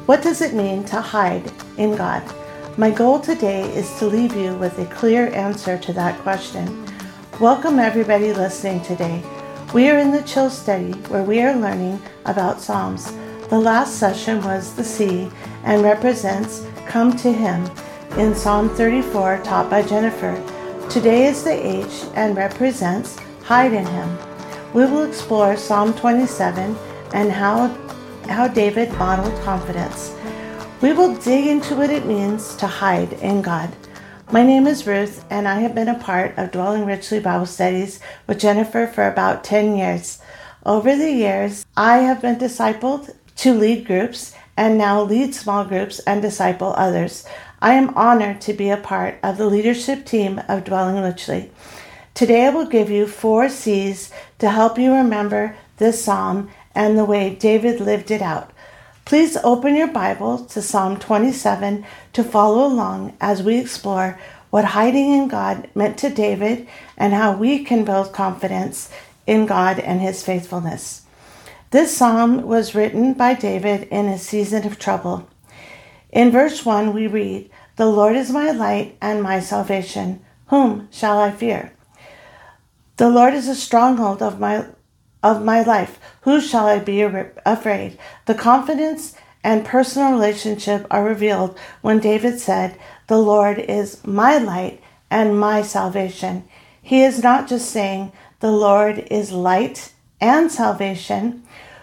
What does it mean to hide in God? My goal today is to leave you with a clear answer to that question. Welcome everybody listening today. We are in the Chill Study where we are learning about Psalms. The last session was the C and represents Come to Him in Psalm 34 taught by Jennifer. Today is the H and represents Hide in Him. We will explore Psalm 27 and how David modeled confidence. We will dig into what it means to hide in God. My name is Ruth, and I have been a part of Dwelling Richly Bible Studies with Jennifer for about 10 years. Over the years, I have been discipled to lead groups and now lead small groups and disciple others. I am honored to be a part of the leadership team of Dwelling Richly. Today I will give you 4 C's to help you remember this psalm and the way David lived it out. Please open your Bible to Psalm 27 to follow along as we explore what hiding in God meant to David and how we can build confidence in God and His faithfulness. This psalm was written by David in a season of trouble. In verse 1 we read, "The Lord is my light and my salvation. Whom shall I fear? The Lord is a stronghold of my life. Who shall I be afraid?" The confidence and personal relationship are revealed when David said, "The Lord is my light and my salvation." He is not just saying the Lord is light and salvation,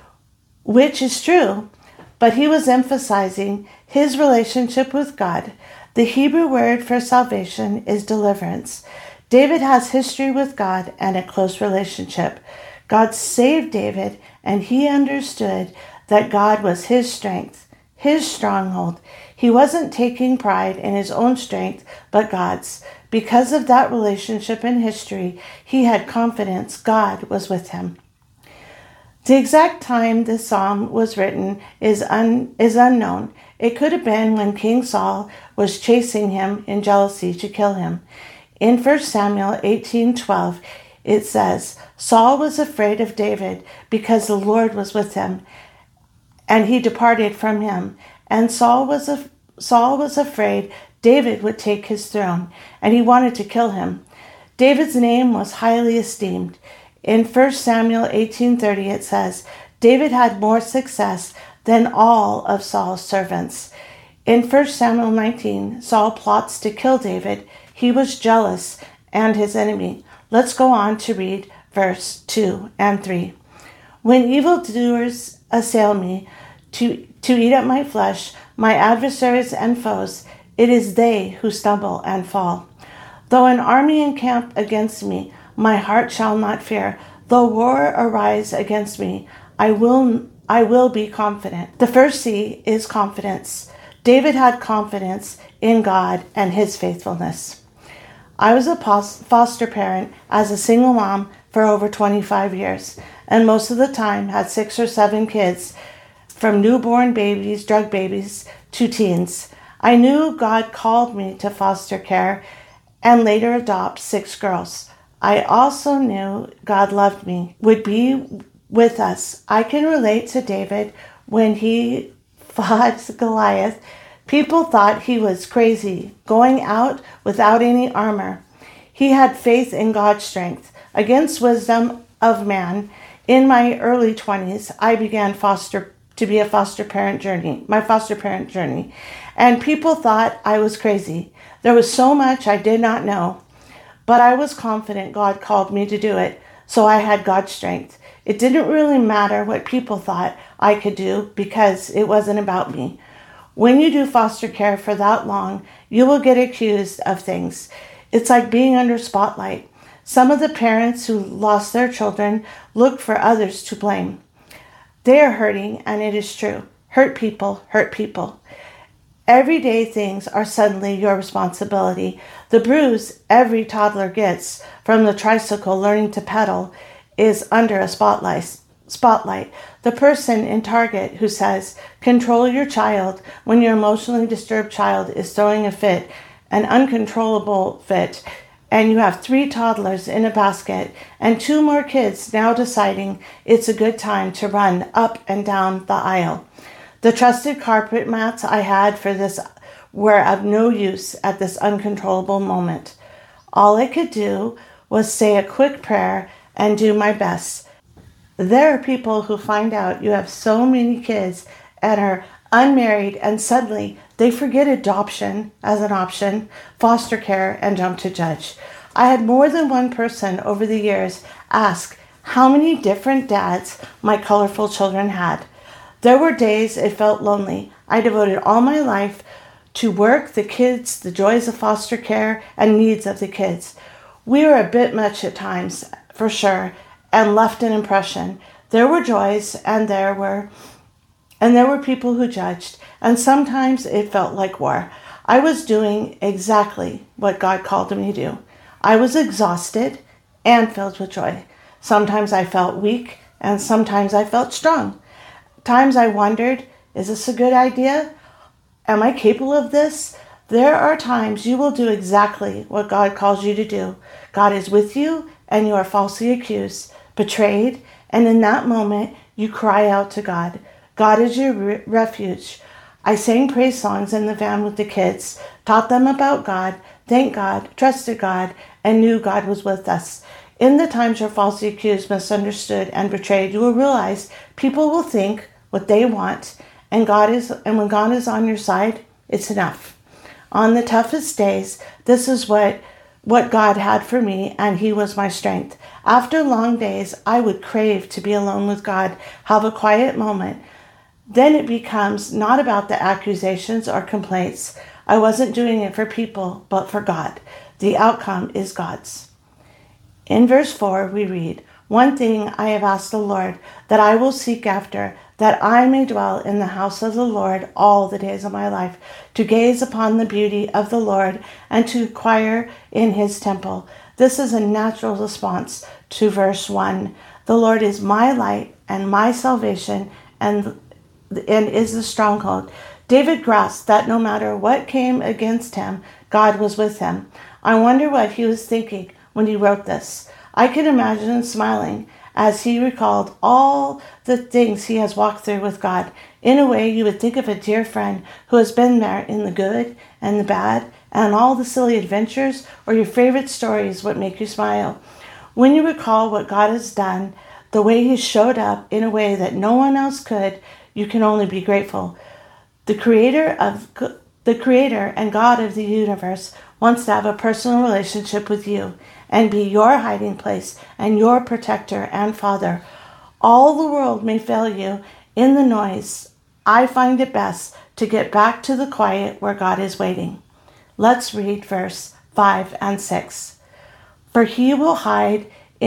which is true, but he was emphasizing his relationship with God. The Hebrew word for salvation is deliverance. David has history with God and a close relationship. God saved David, and he understood that God was his strength, his stronghold. He wasn't taking pride in his own strength, but God's. Because of that relationship and history, he had confidence God was with him. The exact time this psalm was written is unknown. It could have been when King Saul was chasing him in jealousy to kill him. In 1 Samuel 18:12, it says, "Saul was afraid of David because the Lord was with him, and he departed from him. And Saul was afraid David would take his throne, and he wanted to kill him." David's name was highly esteemed. In 1 Samuel 18:30, it says, "David had more success than all of Saul's servants." In 1 Samuel 19, Saul plots to kill David. He was jealous and his enemy. Let's go on to read verse 2 and 3. "When evildoers assail me to eat up my flesh, my adversaries and foes, it is they who stumble and fall. Though an army encamp against me, my heart shall not fear. Though war arise against me, I will be confident." The first C is confidence. David had confidence in God and His faithfulness. I was a foster parent as a single mom for over 25 years, and most of the time had 6 or 7 kids, from newborn babies, drug babies, to teens. I knew God called me to foster care and later adopt 6 girls. I also knew God loved me, would be with us. I can relate to David when he fought Goliath. People thought he was crazy, going out without any armor. He had faith in God's strength against wisdom of man. In my early 20s, I began my foster parent journey, and people thought I was crazy. There was so much I did not know, but I was confident God called me to do it, so I had God's strength. It didn't really matter what people thought I could do because it wasn't about me. When you do foster care for that long, you will get accused of things. It's like being under spotlight. Some of the parents who lost their children look for others to blame. They are hurting, and it is true. Hurt people hurt people. Everyday things are suddenly your responsibility. The bruise every toddler gets from the tricycle learning to pedal is under a spotlight. The person in Target who says, "Control your child," when your emotionally disturbed child is throwing a fit, an uncontrollable fit, and you have 3 toddlers in a basket and 2 more kids now deciding it's a good time to run up and down the aisle. The trusted carpet mats I had for this were of no use at this uncontrollable moment. All I could do was say a quick prayer and do my best. There are people who find out you have so many kids and are unmarried, and suddenly they forget adoption as an option, foster care, and jump to judge. I had more than one person over the years ask how many different dads my colorful children had. There were days it felt lonely. I devoted all my life to work, the kids, the joys of foster care, and needs of the kids. We were a bit much at times, for sure, and left an impression. There were joys, and there were people who judged, and sometimes it felt like war. I was doing exactly what God called me to do. I was exhausted and filled with joy. Sometimes I felt weak, and sometimes I felt strong. Times I wondered, is this a good idea? Am I capable of this? There are times you will do exactly what God calls you to do. God is with you, and you are falsely accused, betrayed, and in that moment, you cry out to God. God is your refuge. I sang praise songs in the van with the kids, taught them about God, thanked God, trusted God, and knew God was with us. In the times you're falsely accused, misunderstood, and betrayed, you will realize people will think what they want, and when God is on your side, it's enough. On the toughest days, this is what God had for me, and He was my strength. After long days, I would crave to be alone with God, have a quiet moment. Then it becomes not about the accusations or complaints. I wasn't doing it for people, but for God. The outcome is God's. In verse 4, we read, "One thing I have asked the Lord, that I will seek after, that I may dwell in the house of the Lord all the days of my life, to gaze upon the beauty of the Lord and to inquire in His temple." This is a natural response to verse 1. The Lord is my light and my salvation, and is the stronghold. David grasped that no matter what came against him, God was with him. I wonder what he was thinking when he wrote this. I can imagine him smiling as he recalled all the things he has walked through with God. In a way, you would think of a dear friend who has been there in the good and the bad and all the silly adventures, or your favorite stories what make you smile. When you recall what God has done, the way He showed up in a way that no one else could, you can only be grateful. The creator and God of the universe wants to have a personal relationship with you and be your hiding place and your protector and father. All the world may fail you in the noise. I find it best to get back to the quiet where God is waiting. Let's read verse 5 and 6. "For He will hide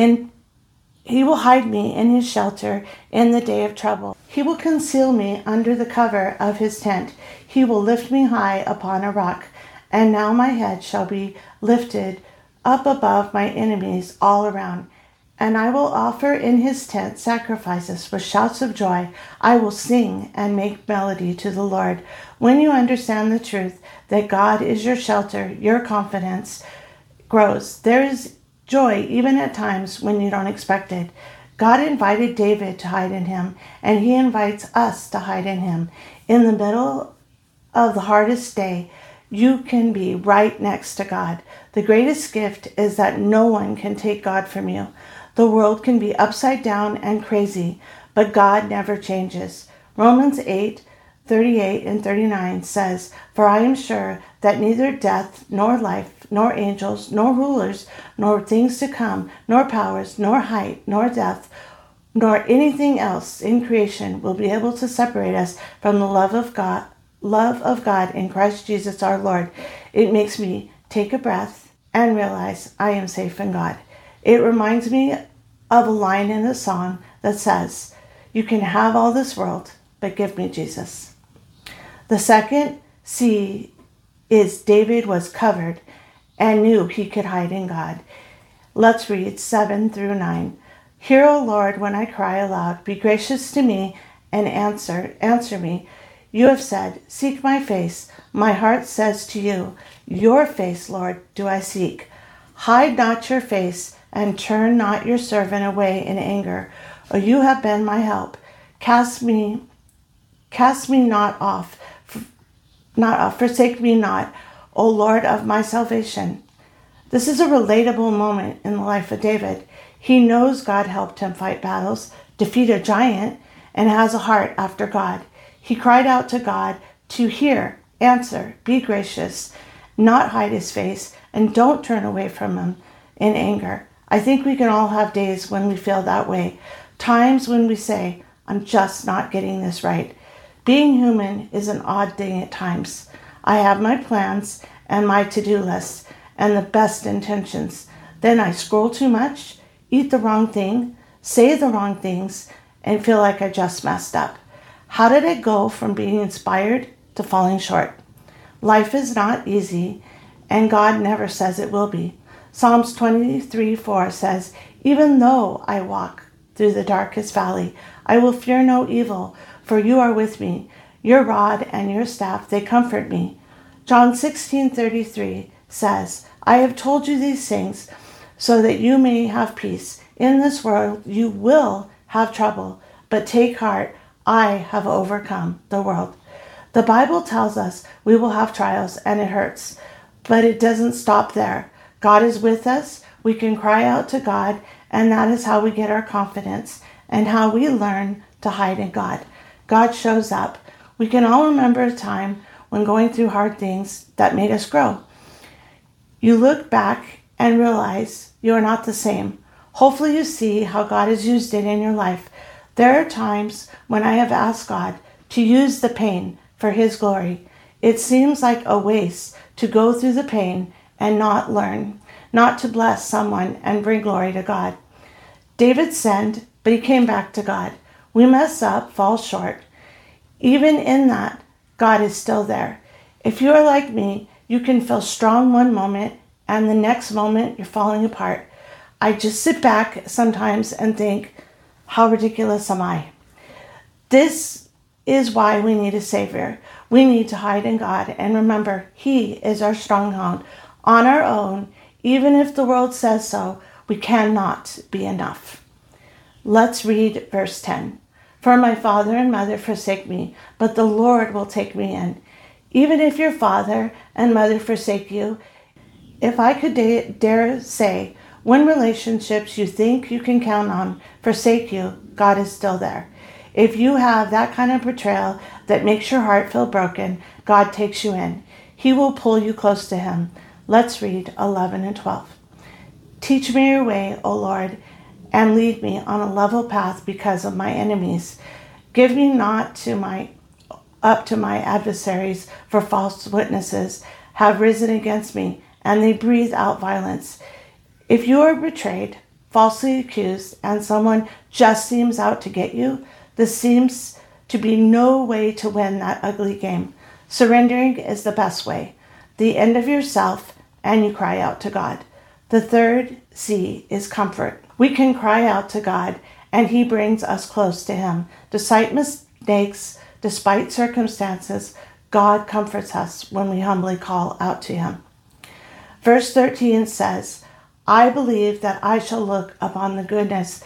me in His shelter in the day of trouble. He will conceal me under the cover of His tent. He will lift me high upon a rock. And now my head shall be lifted up above my enemies all around. And I will offer in His tent sacrifices with shouts of joy. I will sing and make melody to the Lord." When you understand the truth that God is your shelter, your confidence grows. There is joy even at times when you don't expect it. God invited David to hide in Him, and He invites us to hide in Him. In the middle of the hardest day, you can be right next to God. The greatest gift is that no one can take God from you. The world can be upside down and crazy, but God never changes. Romans 8:38 and 39 says, "For I am sure that neither death, nor life, nor angels, nor rulers, nor things to come, nor powers, nor height, nor depth, nor anything else in creation will be able to separate us from the love of God in Christ Jesus our Lord." It makes me take a breath and realize I am safe in God. It reminds me of a line in a song that says, "You can have all this world, but give me Jesus." The second C is David was covered and knew he could hide in God. Let's read 7 through 9. "Hear, O Lord, when I cry aloud. Be gracious to me and answer me. You have said, seek my face. My heart says to you, your face, Lord, do I seek. Hide not your face and turn not your servant away in anger. Oh, you have been my help. Cast Cast me not off, forsake me not, O Lord of my salvation. This is a relatable moment in the life of David. He knows God helped him fight battles, defeat a giant, and has a heart after God. He cried out to God to hear, answer, be gracious, not hide his face, and don't turn away from him in anger. I think we can all have days when we feel that way, times when we say, I'm just not getting this right. Being human is an odd thing at times. I have my plans and my to-do list and the best intentions. Then I scroll too much, eat the wrong thing, say the wrong things, and feel like I just messed up. How did I go from being inspired to falling short? Life is not easy, and God never says it will be. Psalms 23:4 says, even though I walk through the darkest valley, I will fear no evil, for you are with me. Your rod and your staff, they comfort me. John 16:33 says, I have told you these things so that you may have peace. In this world you will have trouble, but take heart, I have overcome the world. The Bible tells us we will have trials and it hurts, but it doesn't stop there. God is with us. We can cry out to God, and that is how we get our confidence and how we learn to hide in God. God shows up. We can all remember a time when going through hard things that made us grow. You look back and realize you are not the same. Hopefully you see how God has used it in your life. There are times when I have asked God to use the pain for His glory. It seems like a waste to go through the pain and not learn, not to bless someone and bring glory to God. David sinned, but he came back to God. We mess up, fall short. Even in that, God is still there. If you are like me, you can feel strong one moment and the next moment you're falling apart. I just sit back sometimes and think, how ridiculous am I? This is why we need a Savior. We need to hide in God and remember He is our stronghold. On our own, even if the world says so, we cannot be enough. Let's read verse 10. For my father and mother forsake me, but the Lord will take me in. Even if your father and mother forsake you, if I could dare say, when relationships you think you can count on forsake you, God is still there. If you have that kind of betrayal that makes your heart feel broken, God takes you in. He will pull you close to Him. Let's read 11 and 12. Teach me your way, O Lord, and lead me on a level path because of my enemies. Give me not up to my adversaries, for false witnesses have risen against me, and they breathe out violence. If you are betrayed, falsely accused, and someone just seems out to get you, there seems to be no way to win that ugly game. Surrendering is the best way. The end of yourself, and you cry out to God. The third C is comfort. We can cry out to God, and He brings us close to Him. Despite mistakes, despite circumstances, God comforts us when we humbly call out to Him. Verse 13 says, I believe that I shall look upon the goodness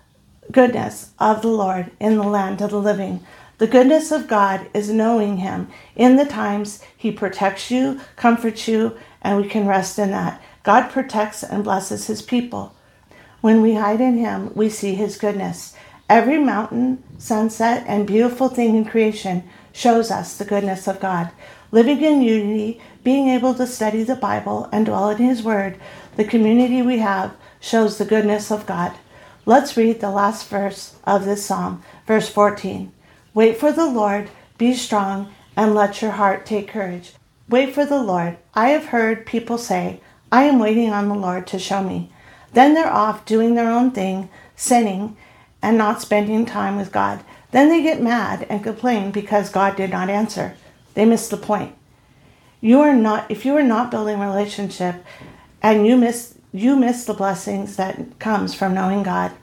of the Lord in the land of the living. The goodness of God is knowing Him in the times He protects you, comforts you, and we can rest in that. God protects and blesses His people. When we hide in Him, we see His goodness. Every mountain, sunset, and beautiful thing in creation shows us the goodness of God. Living in unity, being able to study the Bible and dwell in His Word, the community we have shows the goodness of God. Let's read the last verse of this psalm, verse 14. Wait for the Lord, be strong, and let your heart take courage. Wait for the Lord. I have heard people say, I am waiting on the Lord to show me. Then they're off doing their own thing, sinning, and not spending time with God. Then they get mad and complain because God did not answer. They miss the point. If you are not building a relationship and you miss the blessings that comes from knowing God,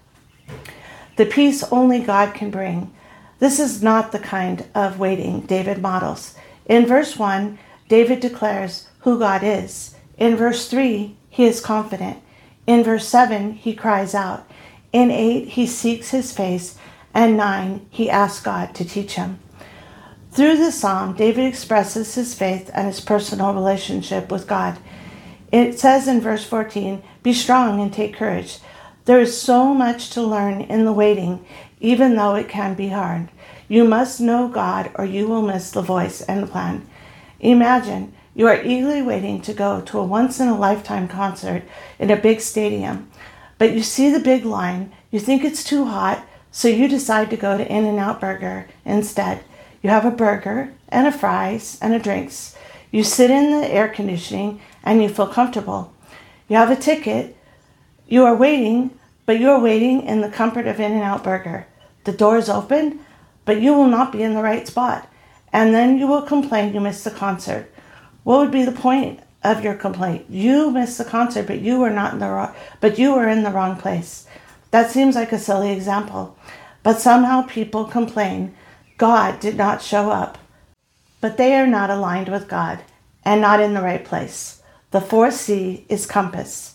the peace only God can bring. This is not the kind of waiting David models. In verse 1, David declares who God is. In verse 3, he is confident. In verse 7, he cries out. In 8, he seeks His face. And 9, he asks God to teach him. Through this psalm, David expresses his faith and his personal relationship with God. It says in verse 14, "Be strong and take courage." There is so much to learn in the waiting, even though it can be hard. You must know God or you will miss the voice and the plan. Imagine you are eagerly waiting to go to a once-in-a-lifetime concert in a big stadium, but you see the big line, you think it's too hot, so you decide to go to In-N-Out Burger instead. You have a burger and a fries and a drinks. You sit in the air conditioning and you feel comfortable. You have a ticket. You are waiting, but you are waiting in the comfort of In-N-Out Burger. The door is open, but you will not be in the right spot. And then you will complain you missed the concert. What would be the point of your complaint? You missed the concert, but you were in the wrong place. That seems like a silly example, but somehow people complain God did not show up, but they are not aligned with God and not in the right place. The fourth C is compass.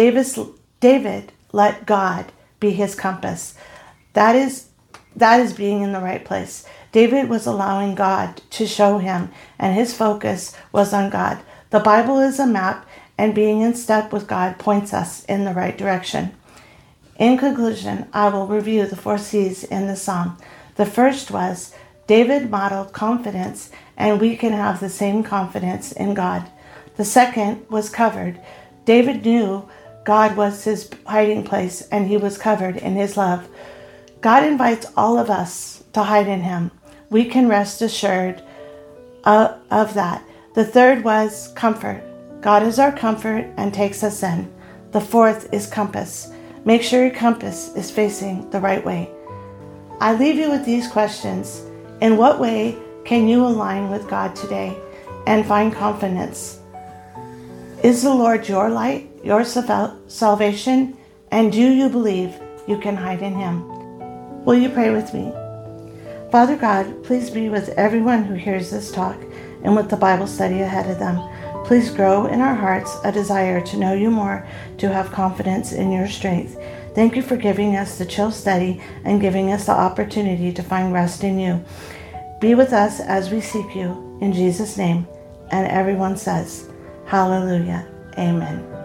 David let God be his compass. That is being in the right place. David was allowing God to show him, and his focus was on God. The Bible is a map, and being in step with God points us in the right direction. In conclusion, I will review the 4 C's in the psalm. The first was, David modeled confidence, and we can have the same confidence in God. The second was covered. David knew God was his hiding place, and he was covered in his love. God invites all of us to hide in him. We can rest assured of that. The third was comfort. God is our comfort and takes us in. The fourth is compass. Make sure your compass is facing the right way. I leave you with these questions. In what way can you align with God today and find confidence? Is the Lord your light, your salvation, and do you believe you can hide in him? Will you pray with me? Father God, please be with everyone who hears this talk and with the Bible study ahead of them. Please grow in our hearts a desire to know you more, to have confidence in your strength. Thank you for giving us the chill study and giving us the opportunity to find rest in you. Be with us as we seek you in Jesus' name. And everyone says, Hallelujah. Amen.